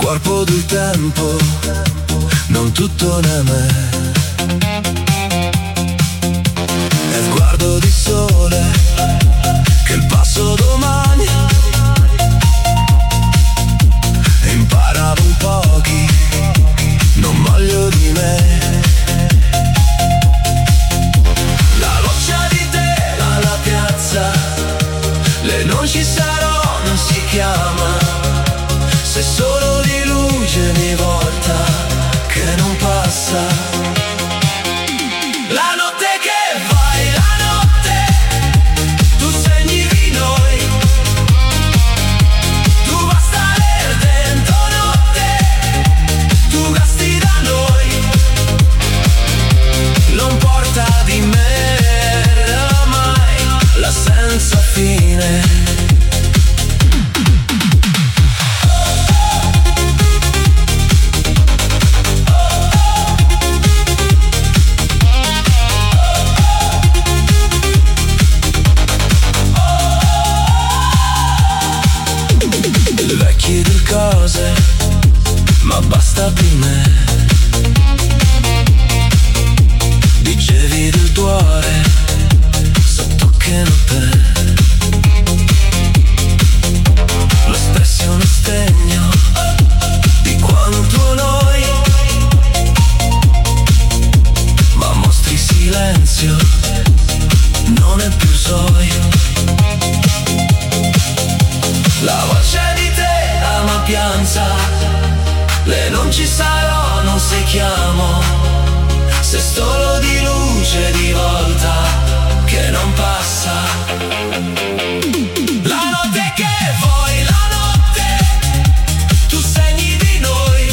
corpo del tempo, non tutto ne me. E sguardo di sole, che il passo domani. E imparavo un pochi, non voglio di me. La goccia di tela alla piazza, le non ci sarò, non si chiama. Se solo di luce ogni volta che non passa. La notte che vai, la notte, tu segni di noi. Tu vas a stare dentro notte, tu gasti da noi. Non porta di me mai la senza fine. Cose, ma basta per me. Dicevi del cuore sotto che non te. Lo stesso è uno stegno di quanto noi, ma mostri silenzio, non è più sogno. La voce di te ma pianza, le non ci sarò, non si chiamo. Se solo di luce di volta che non passa. La notte che vuoi, la notte, tu segni di noi.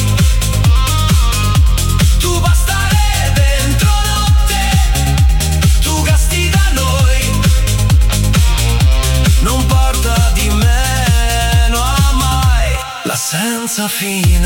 Tu vas a stare dentro notte, tu gasti da noi. Non porta di me senza fine.